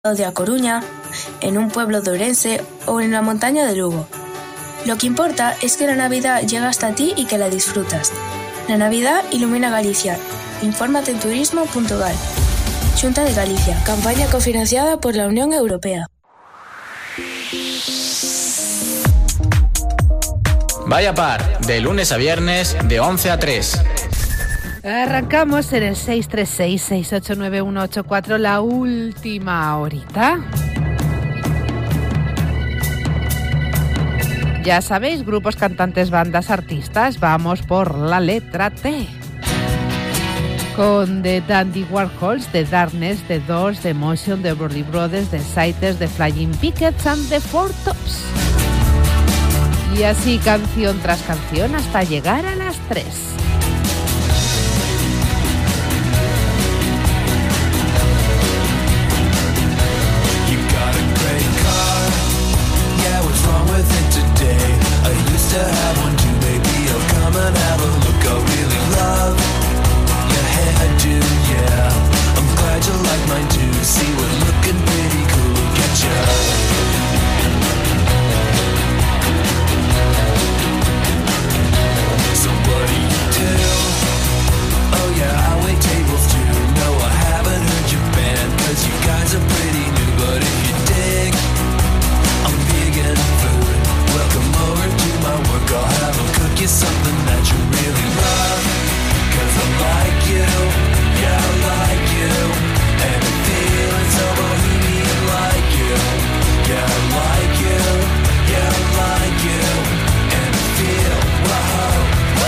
de A Coruña, en un pueblo de Ourense o en la montaña de Lugo. Lo que importa es que la Navidad llega hasta ti y que la disfrutas. La Navidad ilumina Galicia. Infórmate en turismo.gal. Xunta de Galicia. Campaña cofinanciada por la Unión Europea. Vaya Par, de lunes a viernes, de 11 a 3. Arrancamos en el 636-689-184, la última horita. Ya sabéis, grupos, cantantes, bandas, artistas, vamos por la letra T. Con The Dandy Warhols, The Darkness, The Doors, The Motion, The Brody Brothers, The Sighters, The Flying Pickets and The Four Tops. Y así canción tras canción hasta llegar a las 3. To have one too, baby, oh come and have a look. I really love your hairdo, yeah. I'm glad you like mine too. See, we're looking pretty cool. Get ya. So what do you do? Oh yeah, I wait tables too. No, I haven't heard your band, cause you guys are pretty new. But if you dig, I'm vegan food. Welcome over to my work, I'll have them cook you something that you really love. Cause I like you, yeah I like you. And I'm feeling so bohemian like you. Yeah I like you, yeah I like you. And I feel, wow,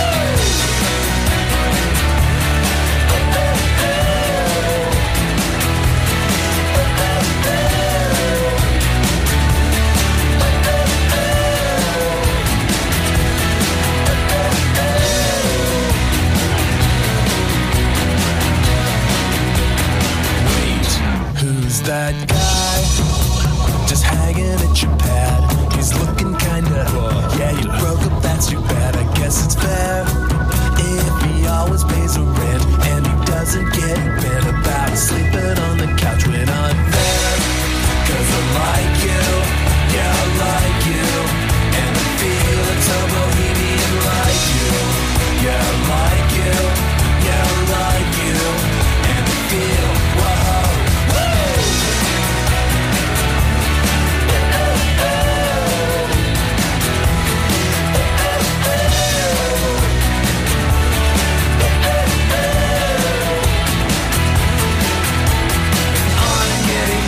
that guy just hanging at your pad. He's looking kinda, yeah, you broke up, that's too bad. I guess it's fair if he always pays the rent and he doesn't get bent about sleeping on the couch when I'm there. Cause I like you, yeah I like you. And I feel it's so bohemian like you. Yeah I like you, yeah I like you. And I feel, wow. Getting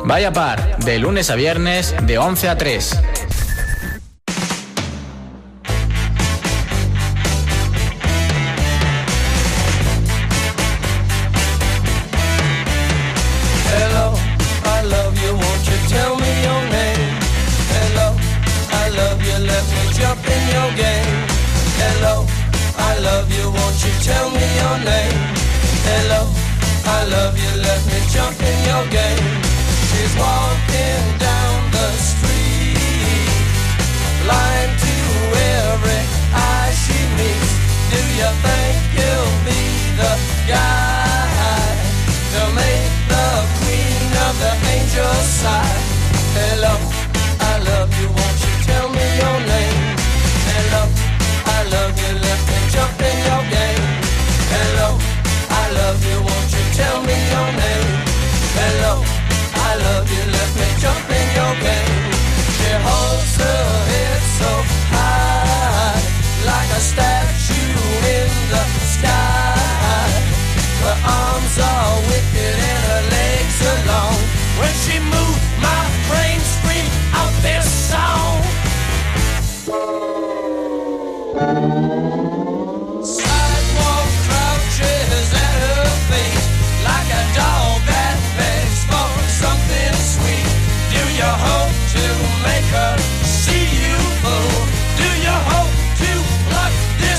Vaya Par, de lunes a viernes, de 11 a 3. Hello, I love you, won't you tell me your name? Hello, I love you, let me jump in your game. Hello, I love you, won't you tell me your name? Hello, I love you, let me jump in your game. She's walking down the street, blind to every eye she meets. Do you think you'll be the guy to make the queen of the angels sigh? Hello, I love you, won't you tell me your name? Hello, I love you, let me jump in your game. Hello, I love you, won't you tell me your name? Hello, I love you, let me jump in your game. She holds her head so high, like a statue in the sky. Her arms are wicked and her legs are long. When she moves, my brain screams out this song. Sidewalk crouches at her feet, like a dog that begs for something sweet. Do you hope to make her see you, fool? Do you hope to pluck this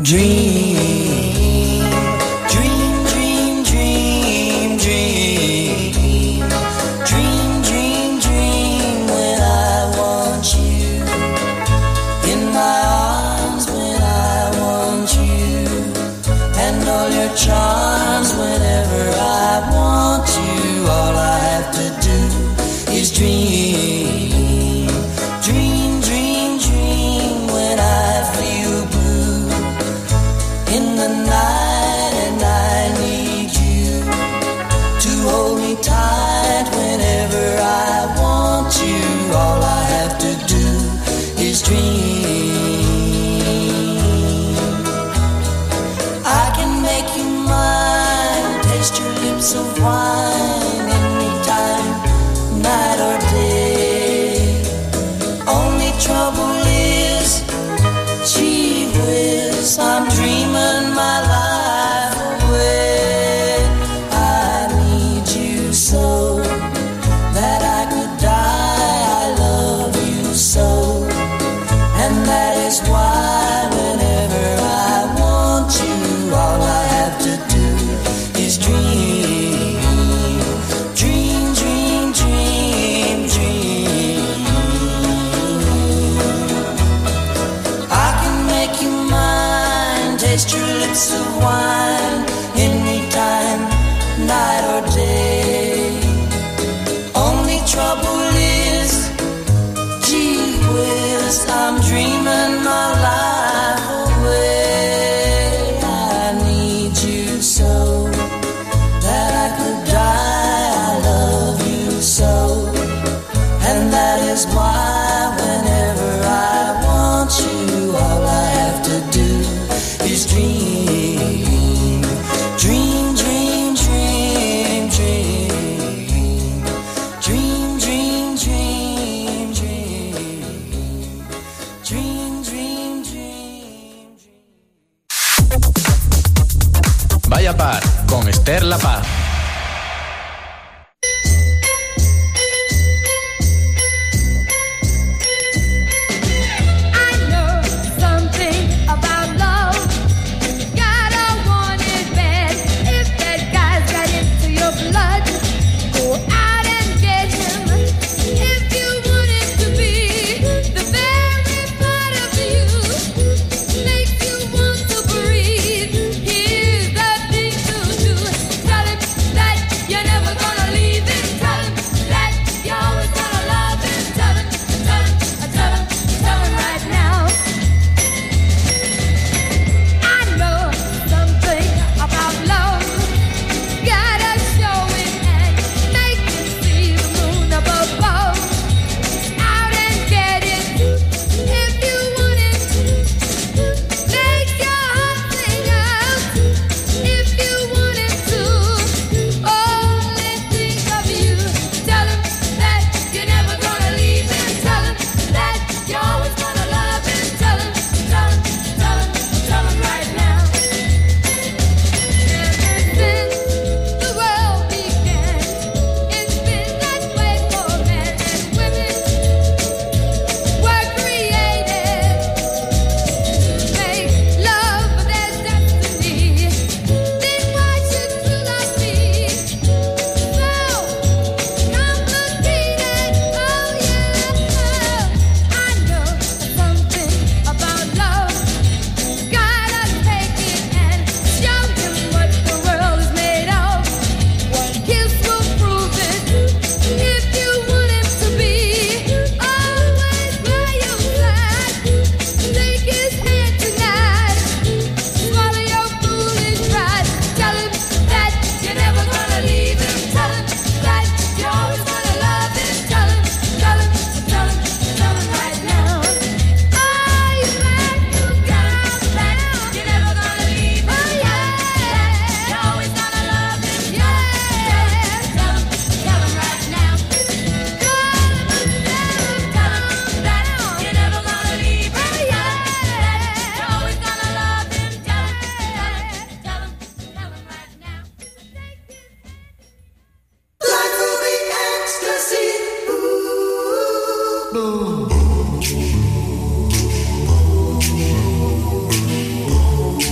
Charms whenever I want you. All I have to do is dream, dream, dream, dream. When I feel blue in the night and I need you to hold me tight whenever I want you. All I have to do is dream. I can make you mine, taste your lips of wine anytime, night or day. Only trouble is, gee whiz, I'm dreaming my life away. I need you so that I could die. I love you so, and that is why whenever I want you, all I have to do is dream, dream, dream, dream, dream. I can make you mine, taste your lips of wine anytime, night or day. Only trouble is, gee whiz, I'm dreaming my life away. I need you so that I could die. I love you so, and that is why whenever I want you, all I have to do is dream, dream, dream, dream, dream, dream, dream, dream, dream, dream, dream, dream, dream. Vaya Par con Esther La Paz. I know something about love. Gotta want it bad. If that guy's got into your blood, go out and get him. If you want it to be the very part of you, make you want to breathe. Here's the thing to do. Tell him that you're never gonna leave him. Tell him that you're always gonna love him. Tell him, tell him, tell him, tell him right now. I know something about love. Gotta show it and make him see the moon up above. Out and get it if you want it. Make your heart sing out if you want it to. Only think of you. Tell him that you're never gonna leave him. Tell him that you're always gonna love him. Tell him, tell him, tell him, tell him right now. Ever since the world began, it's been that way for men and women. Were created to make love their destiny. Then why should true love be so complicated? Oh yeah, I know something about love. Gotta take it and show him what the world is made of. One kiss will prove it. If you want him to be always by your side, take his hand tonight. Swallow your foolish pride. Tell him that you're never gonna leave him. Tell him that you're always gonna love him. Tell him, tell him, tell him, tell him right now. Are you back? That you're never gonna leave him. Oh yeah, you're always gonna love him. Yeah, tell him right now. Tell him that you're never gonna leave him. Oh yeah, you're always gonna love him. Tell him right now. Life will be ecstasy. Ooh.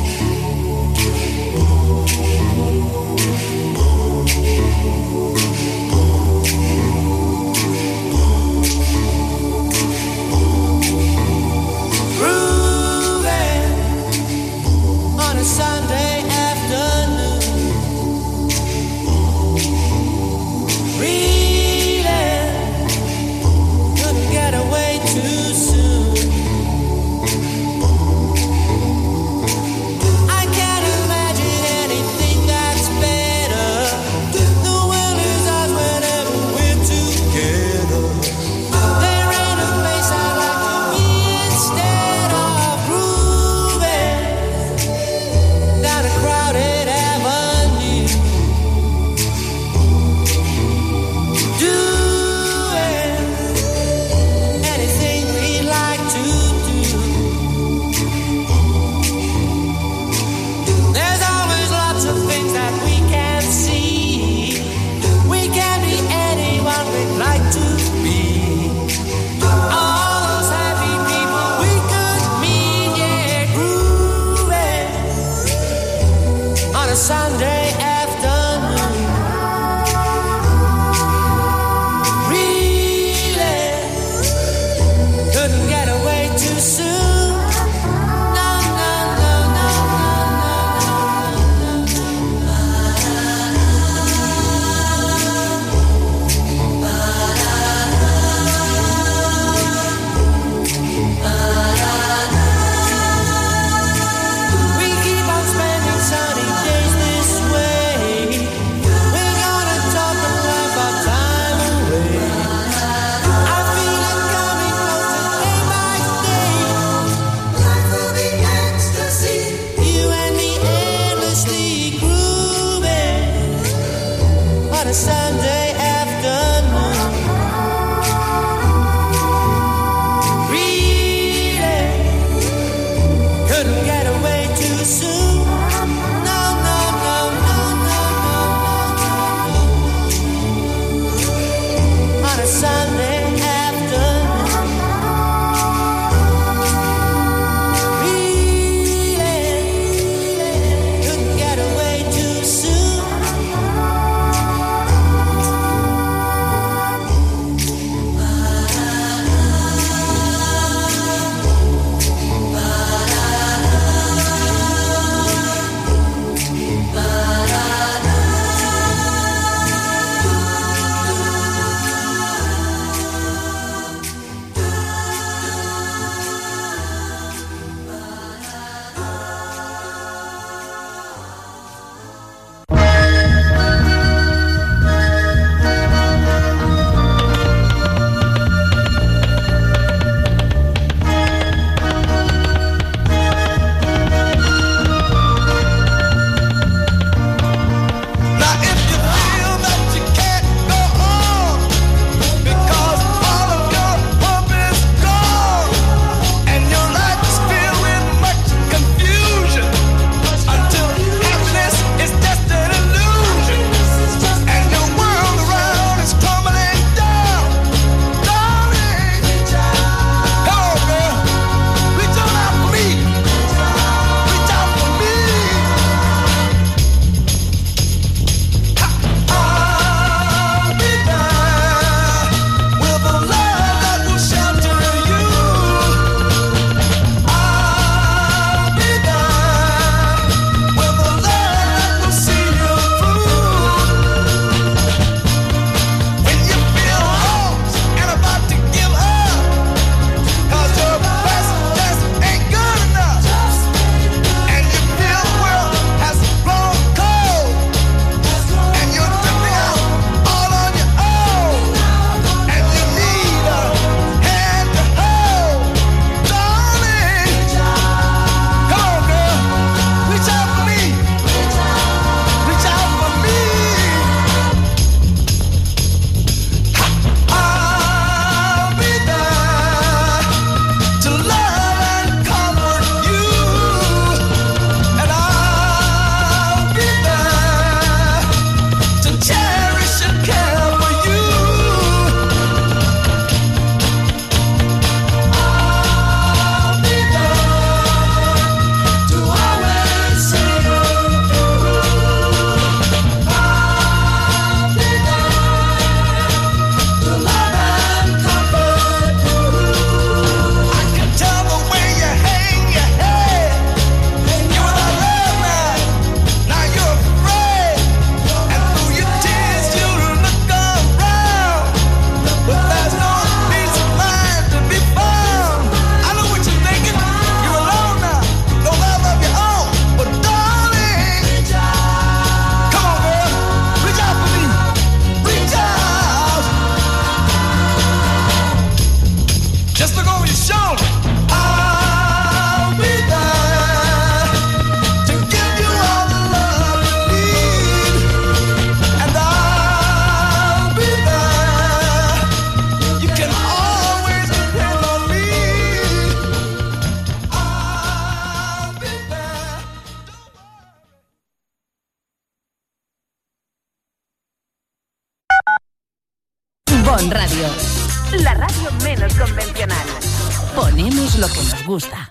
Bon Radio, la radio menos convencional. Ponemos lo que nos gusta.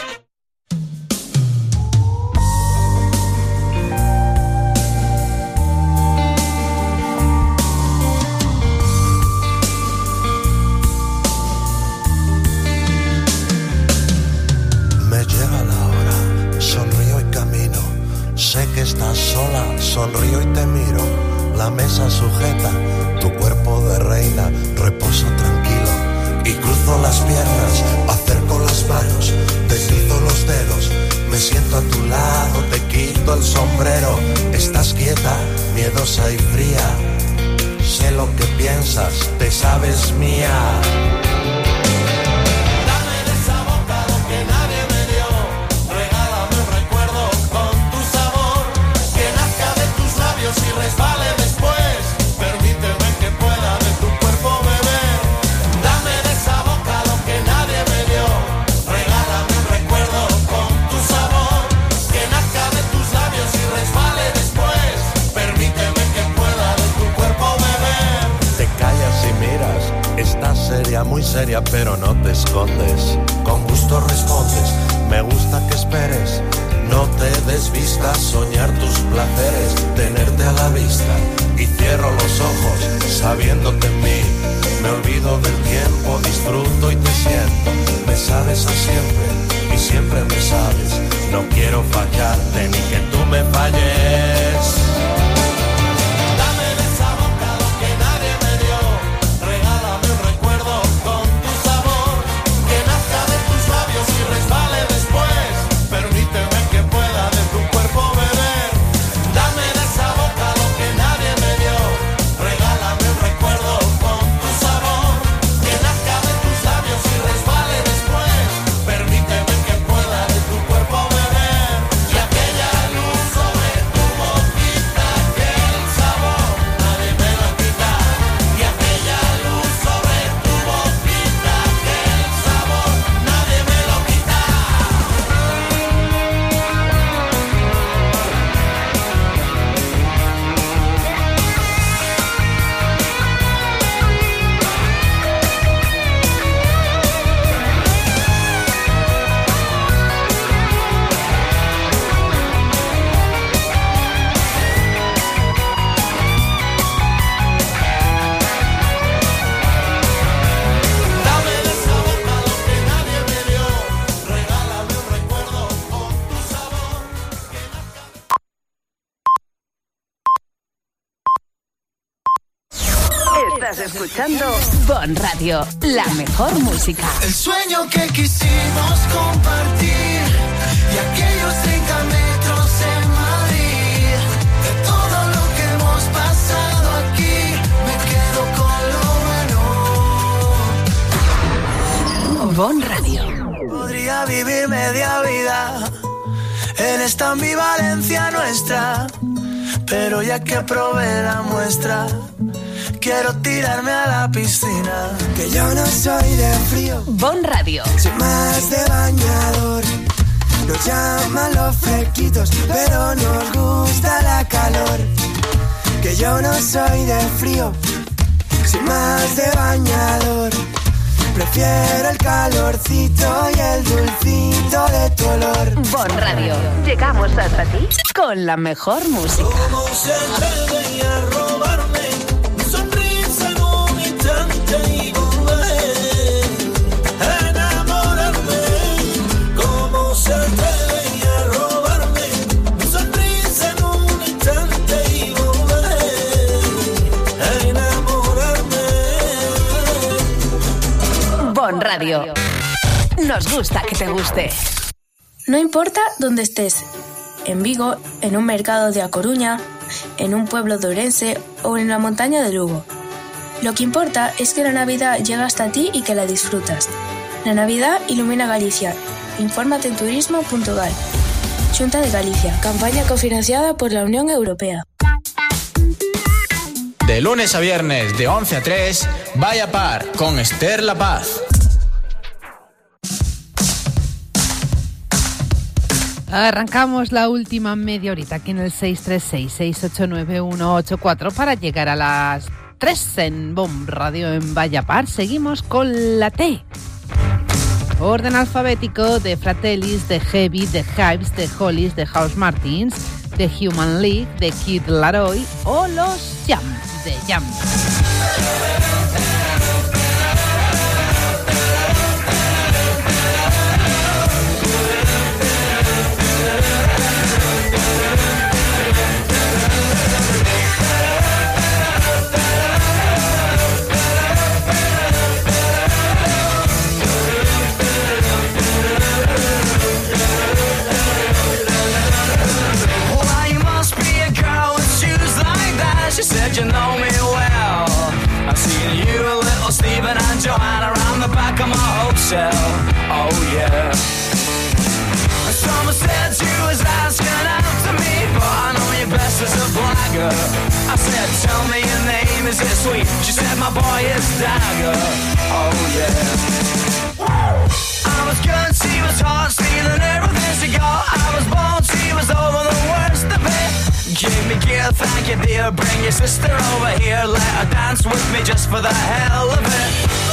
Me llega la hora, sonrío y camino. Sé que estás sola, sonrío y te miro. La mesa sujeta, tu cuerpo de reina, reposo tranquilo. Y cruzo las piernas, acerco las manos, deslizo los dedos. Me siento a tu lado, te quito el sombrero. Estás quieta, miedosa y fría. Sé lo que piensas, te sabes mía. Y resbale después, permíteme que pueda de tu cuerpo beber. Dame de esa boca lo que nadie me dio. Regálame un recuerdo con tu sabor, que nazca de tus labios y resbale después. Permíteme que pueda de tu cuerpo beber. Te callas y miras, estás seria, muy seria, pero no te escondes. Con gusto respondes, me gusta que esperes. No te desvistas, soñar tus placeres, tenerte a la vista. Y cierro los ojos, sabiéndote en mí. Me olvido del tiempo, disfruto y te siento. Me sabes a siempre y siempre me sabes. No quiero fallarte ni que tú me falles. Dame de esa boca lo que nadie me dio. Regálame un recuerdo con tu sabor, que nazca de tus labios y resbale después. Permíteme que pueda de tu cuerpo beber. Dame de esa boca lo que nadie me dio. Regálame un recuerdo con tu sabor, que nazca de tus labios y resbale después. Permíteme que pueda de tu cuerpo beber. Y aquella luz sobre tu boquita, que el sabor nadie me lo quita. Y aquella luz sobre tu boquita, que el sabor nadie me lo quita. Dame de esa boca lo que nadie me dio. Regálame un recuerdo con tu sabor, que Estás escuchando Bon Radio, la mejor música. el sueño que quisimos compartir y aquellos 30 metros en Madrid. De todo lo que hemos pasado aquí, me quedo con lo bueno. Bon Radio. Podría vivir media vida en esta ambivalencia nuestra, pero ya que probé la muestra, quiero tirarme a la piscina. Que yo no soy de frío, Bon Radio. soy más de bañador. Nos llaman los fresquitos, pero nos gusta la calor. Que yo no soy de frío, soy más de bañador. Prefiero el calorcito y el dulcito de tu olor. Bon Radio. Llegamos hasta ti con la mejor música. ¿Cómo se atreve a robarme mi sonrisa en un instante y volver a enamorarme? ¿Cómo se atreve a robarme mi sonrisa en un instante y volver a enamorarme? Bon Radio. Nos gusta que te guste. No importa dónde estés, en Vigo, en un mercado de A Coruña, en un pueblo de Ourense o en la montaña de Lugo. Lo que importa es que la Navidad llega hasta ti y que la disfrutas. La Navidad ilumina Galicia. Infórmate en turismo.gal. Xunta de Galicia. Campaña cofinanciada por la Unión Europea. De lunes a viernes, de 11 a 3, Vaya Par con Esther La Paz. Arrancamos la última media horita aquí en el 636-689-184 para llegar a las 3 en Bomb Radio en Vallapar. Seguimos con la T. Orden alfabético de Fratellis, de Heavy, de Hives, de Hollies, de House Martins, de Human League, de Kid Laroi o los Jam, de Jam. She said you know me well. I've seen you, little Stephen and Joanna around the back of my hotel. Oh yeah. Someone said you was asking out to me, but I know you best as a blagger. I said, tell me your name, is it sweet? She said my boy is Dagger. Oh yeah. I was good, she was hot, stealing everything she got. I was bold, she was over the worst of it. Give me gear, thank you dear. Bring your sister over here, let her dance with me just for the hell of it.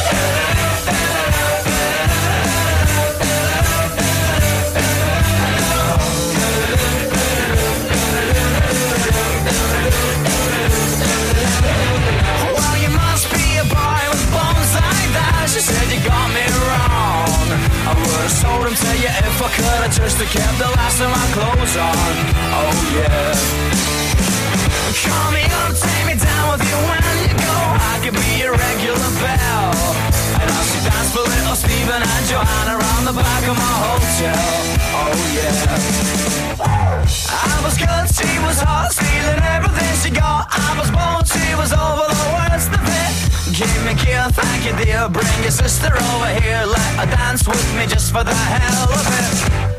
Well, you must be a boy with bones like that. She said you got me wrong. I would've sold him to you if I could've just kept the last of my clothes on. Oh yeah. Call me up, take me down with you when you go. I could be your regular belle. And I'll see dance for little Stephen and Joanna around the back of my hotel. Oh yeah. I was good, she was hot, stealing everything she got. I was bold, she was over the worst of it. Give me gear, thank you dear. Bring your sister over here, let her dance with me just for the hell of it.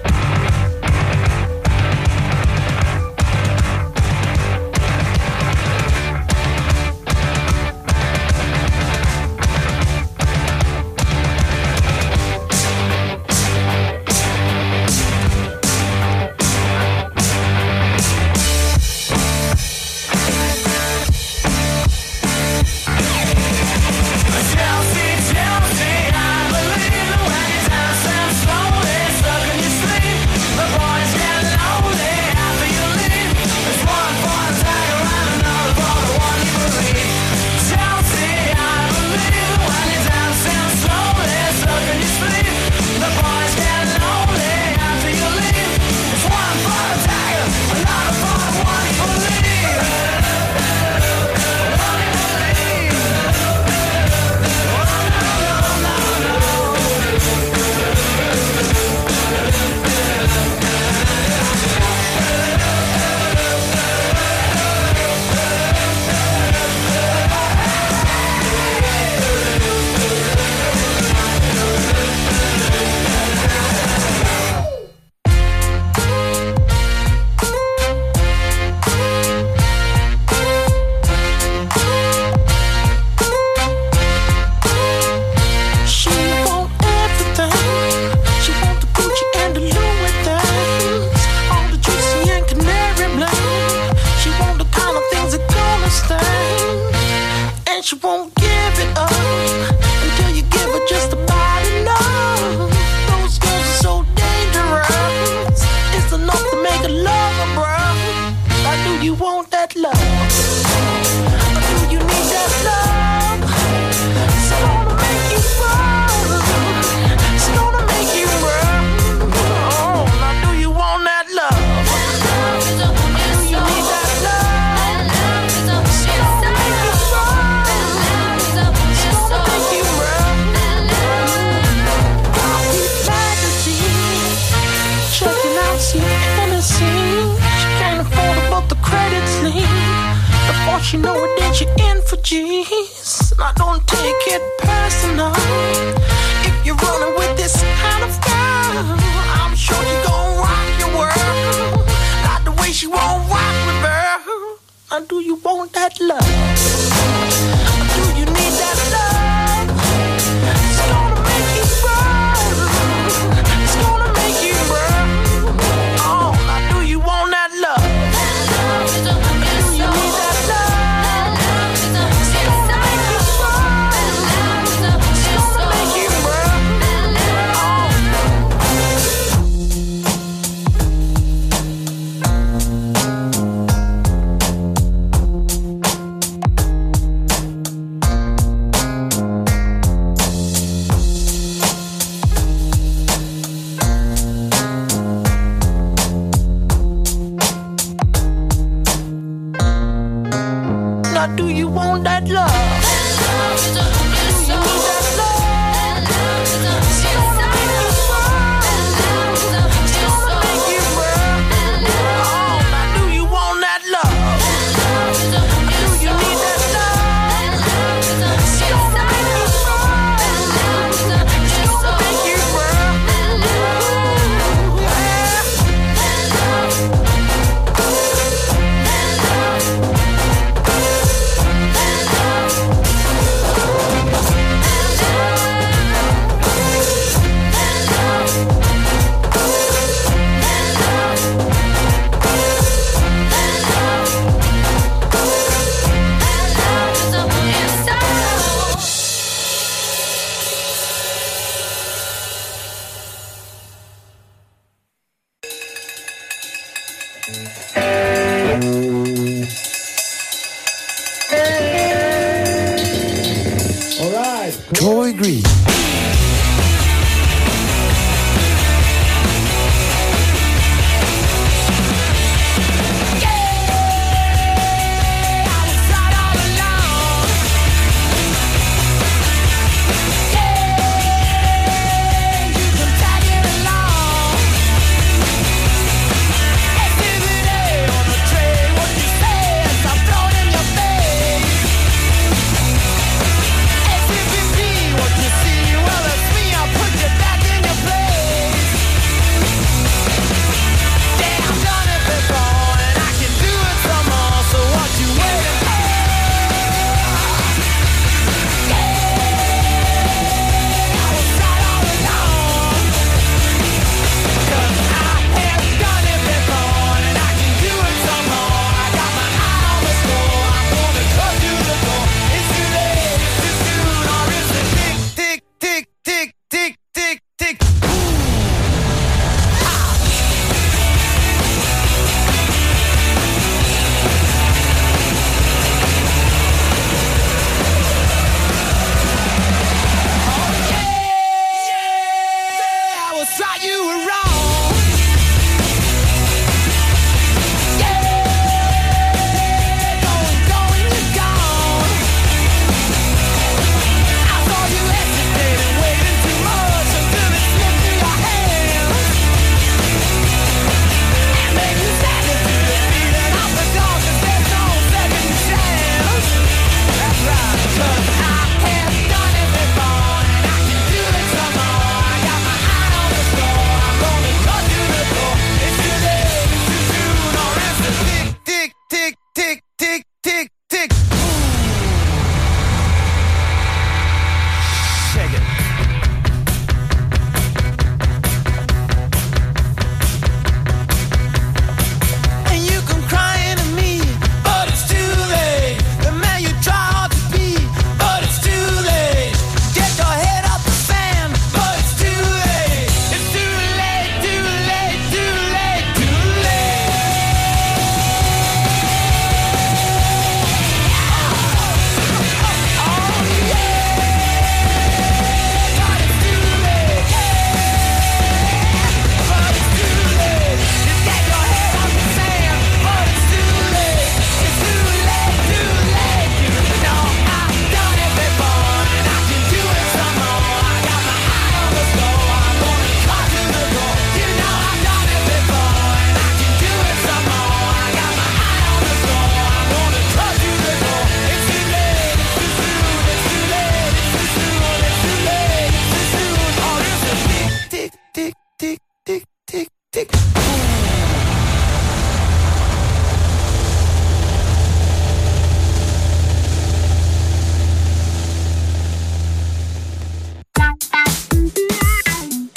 You know it, that you're in for G's. I don't take it personal. If you're running with this kind of girl, I'm sure you're gonna rock your world. Not the way she won't rock with her. Now do you want that love? Do you need that love? It's gonna make you burn. It's gonna make you burn. Oh, now do you want that love? Do you need that love?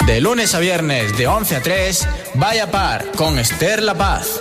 De lunes a viernes de 11 a 3, Vaya Par con Esther La Paz.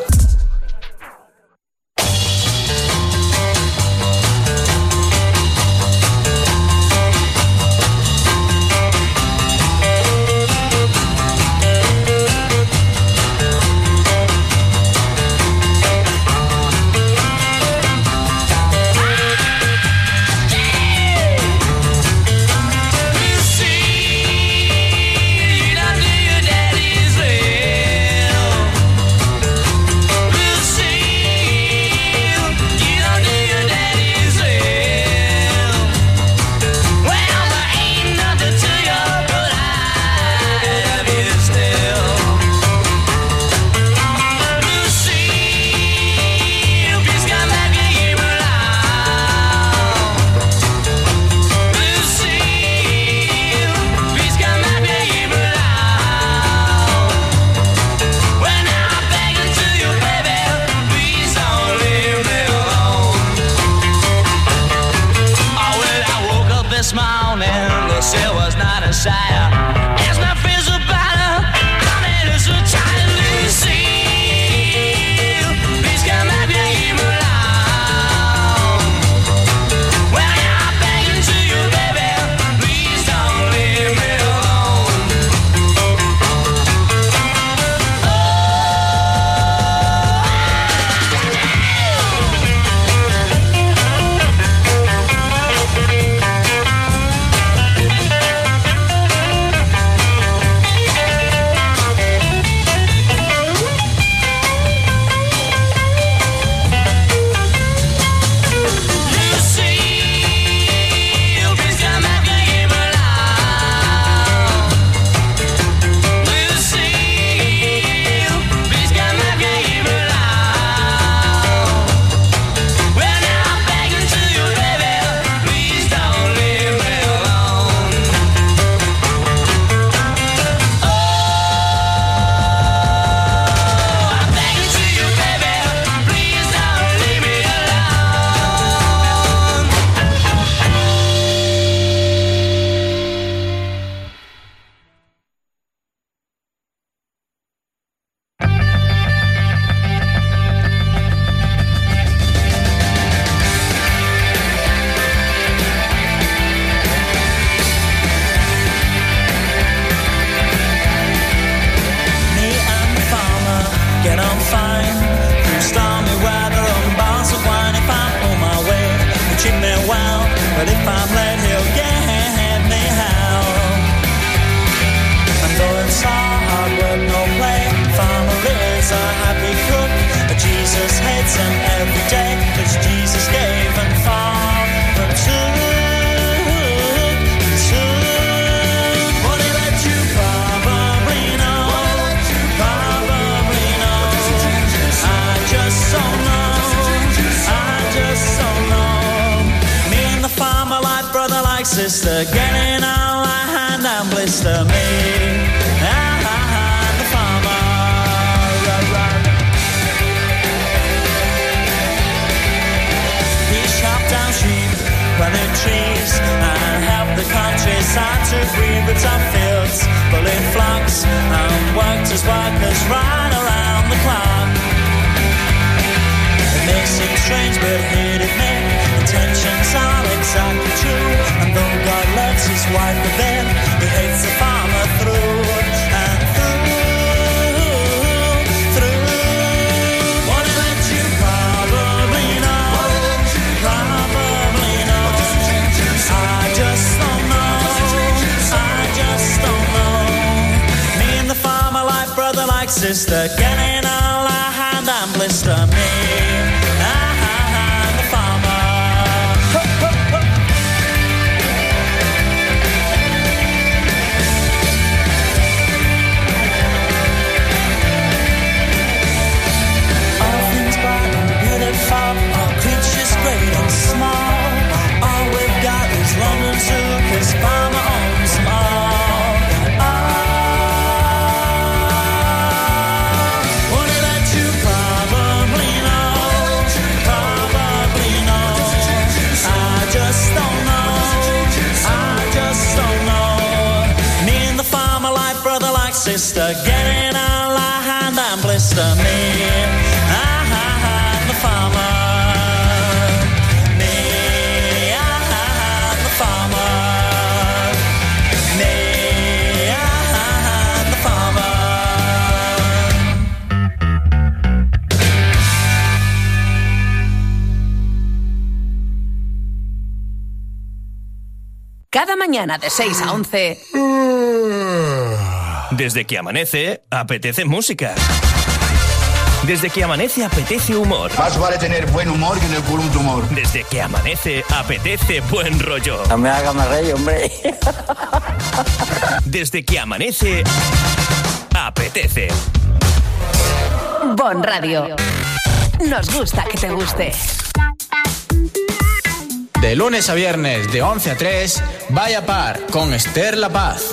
Sister, getting all I hand and blister me. The farmer. He chopped down sheep, planted trees, and helped the countryside to breathe. But some fields full in flocks, and worked as workers right around the clock. It may seem strange, but he'd admit intentions are exactly true. And though God loves his wife a bit, he hates the farmer through and through. What did you probably know? Probably know. I just don't know. I just don't know. Me and the farmer like brother like sister, getting all our hand and blister me. All creatures great and small, all we've got is London Zoo, 'cause Farmer owns them all. Only that you probably know. sister, getting all I hand and blister me. The farmer. Me, the farmer. Me, the farmer. Cada mañana de 6 a 11. Desde que amanece, apetece música. Desde que amanece, apetece humor. Más vale tener buen humor que en el culo un tumor. Desde que amanece, apetece buen rollo. No me haga más rey, hombre. Desde que amanece, apetece. Bon Radio. Nos gusta que te guste. De lunes a viernes, de 11 a 3, Vaya Par con Esther La Paz.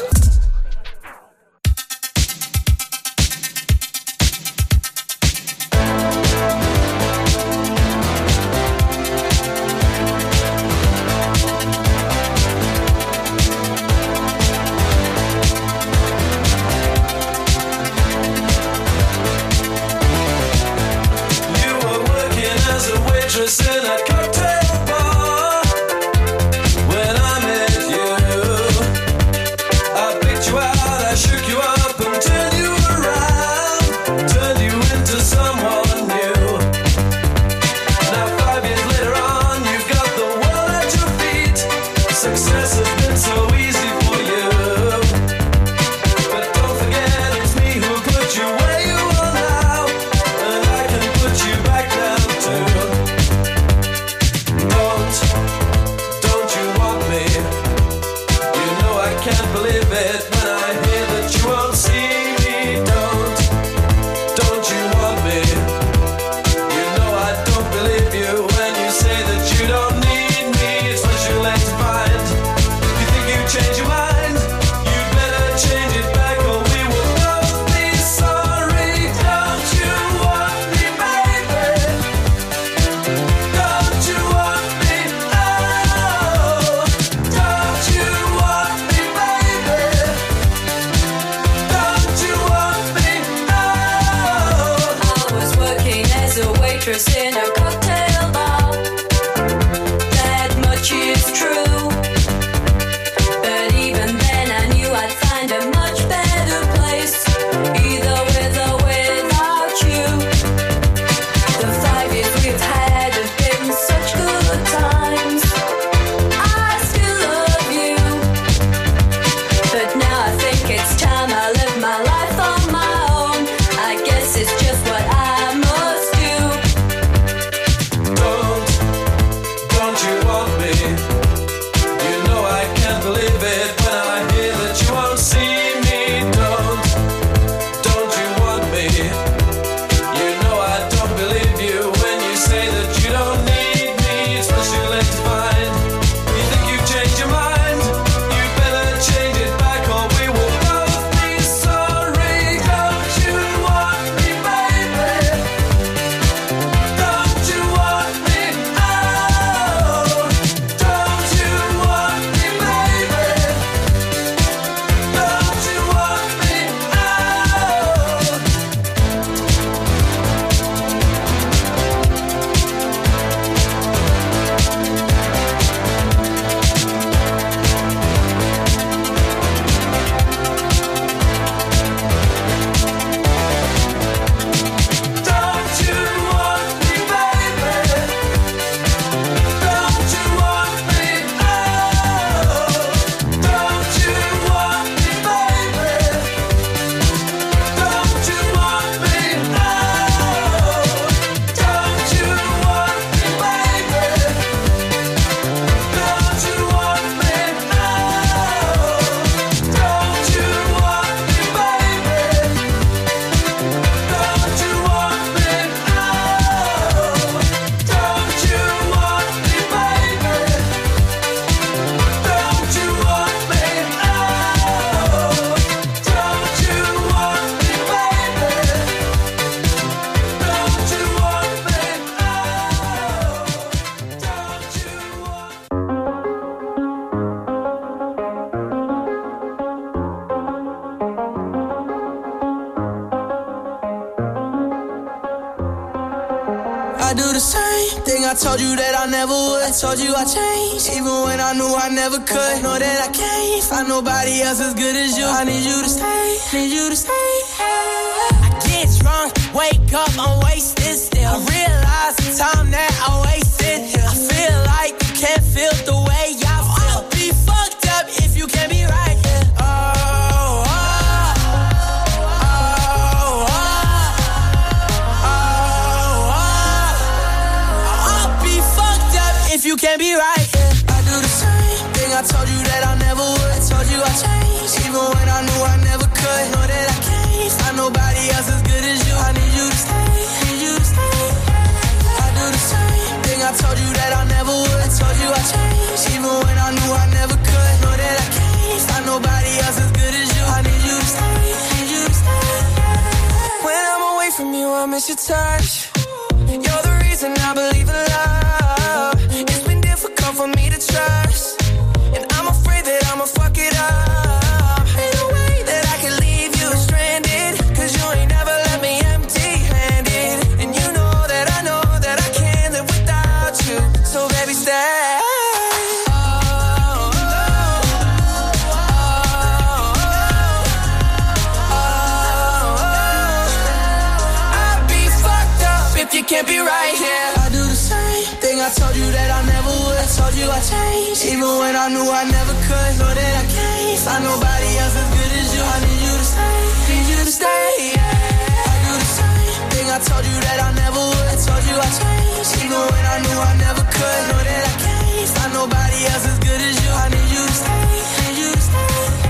In a cocktail bar when I met you, I picked you out, I shook you up and turned you around, turned you into someone new. Now 5 years later on, you've got the world at your feet. Success has been so easy for you, but don't forget it's me who put you where you are now, and I can put you back down too. Don't you want me? You know I can't believe it when I hear that you won't see me. Don't you want me? You know I don't believe you when you say that you don't need me. It's what you're left to find. You think you change your mind? You better change it back or we will both be sorry. Don't you want me, baby? Don't you want me? Don't you want me, baby? Don't you want me? I was working as a waitress in a cocktail bar. That much is true. But even then I knew I'd find a much better place, either with or without you. The 5 years we've had have been such good times. I still love you, but now I think it's time I live my life on my own. I guess it's just what I must do. Don't you want me? You know I can't believe it when I hear that you won't see me. Don't you want me? You know I don't believe you when you say that you don't need me. It's what you're left to find. You think you've changed your mind? You better change it back or we will both be sorry. I do the same thing I told you that I never would. I told you I changed, even when I knew I never could. Know that I can't find nobody else as good as you. I need you to stay, need you to stay. I get drunk, wake up, I'm wasted still. I realize the time that I wasted here. I feel like you can't feel the way I feel. I'll be fucked up if you can't be right here. If you can't be right, yeah. I do the same thing I told you that I never would. I told you I changed, even when I knew I never could. Know that I can't find nobody else as good as you. I need you to stay, need you to stay. I do the same thing I told you that I never would. I told you I changed, even when I knew I never could. Know that I can't find nobody else as good as you. I need you to stay, need you to stay. When I'm away from you, I miss your touch. You're the reason I believe in love. For me to trust, and I'm afraid that I'ma fuck it up. Ain't no way that I can leave you stranded, cause you ain't never left me empty-handed. And you know that I can't live without you. So baby, stay. I'd be fucked up if you can't be right here. I do the same thing I told you that I never would. I told you I changed, even when I knew I never could. Know that I can't find nobody else as good as you. I need you to stay, need you to stay, yeah. I do the same thing I told you that I never would. I told you I changed, even when I knew I never could. Know that I can't find nobody else as good as you. I need you to stay, need you to stay.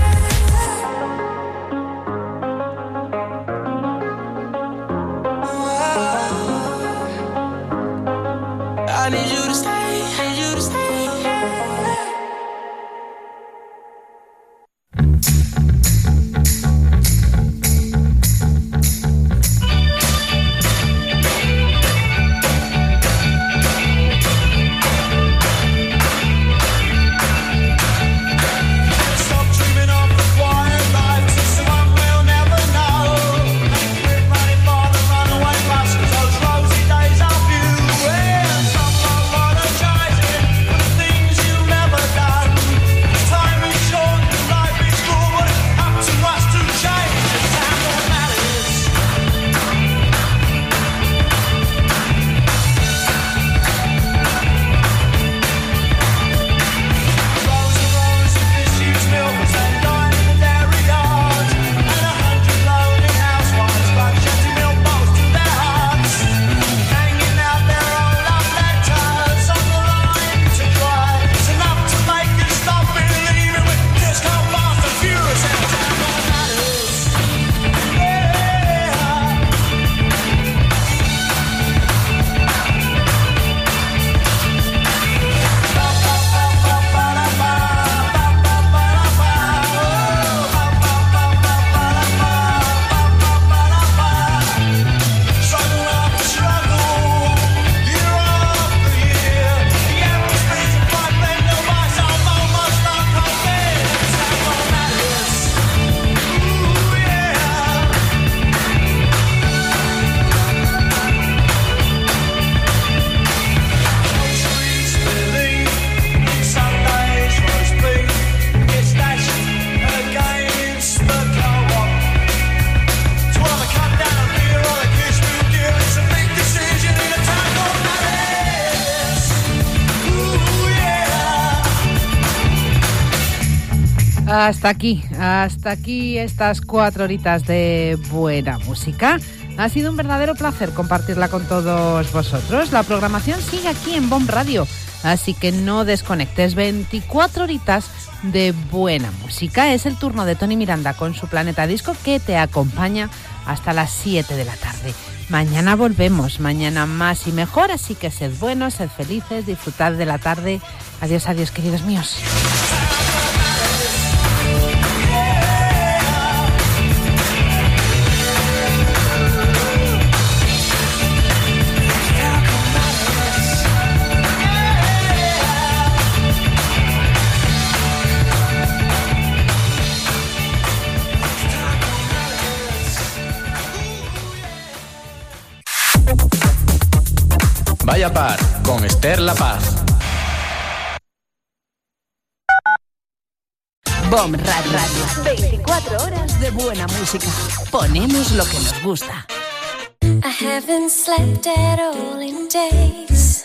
I need you to stay, need you to stay. Hasta aquí estas 4 horitas de buena música. Ha sido un verdadero placer compartirla con todos vosotros. La programación sigue aquí en Bomb Radio, así que no desconectes. 24 horitas de buena música. Es el turno de Tony Miranda con su Planeta Disco, que te acompaña hasta las 7 de la tarde. Mañana volvemos, mañana más y mejor, así que sed buenos, sed felices, disfrutad de la tarde. Adiós, adiós, queridos míos. Vaya Par con Esther La Paz. Bomb Radio. 24 horas de buena música. Ponemos lo que nos gusta. I haven't slept at all in days.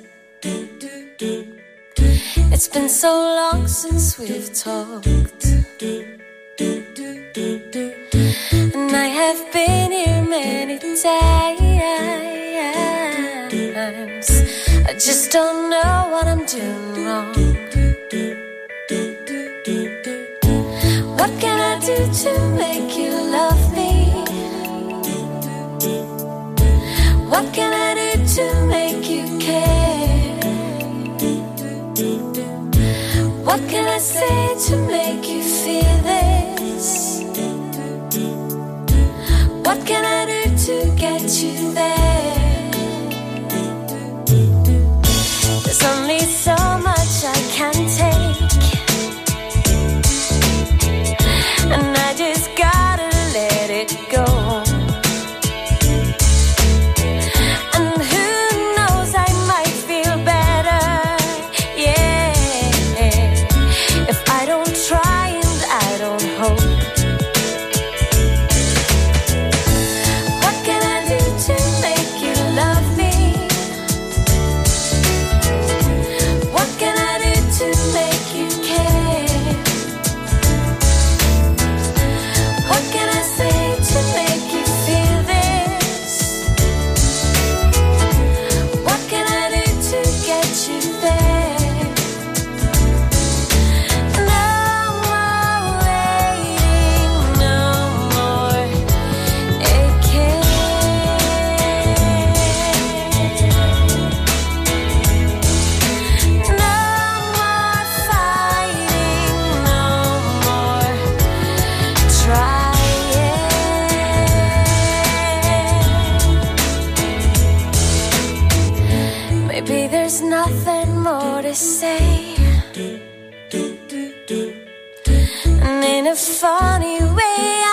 It's been so long since we've talked. And I have been here many times. I just don't know what I'm doing wrong. What can I do to make you love me? What can I do to make you care? What can I say to make you feel this? What can I do to get you there? There's only so much I can take, and I just gotta let it go. And who knows, I might feel better, yeah, if I don't try and I don't hope. What can I do to make you love me? What can I do to make you care? What can I say to make you feel this? What can I do to get you there? No more waiting, no more aching. No more fighting, no more trying. Maybe there's nothing more to say, and in a funny way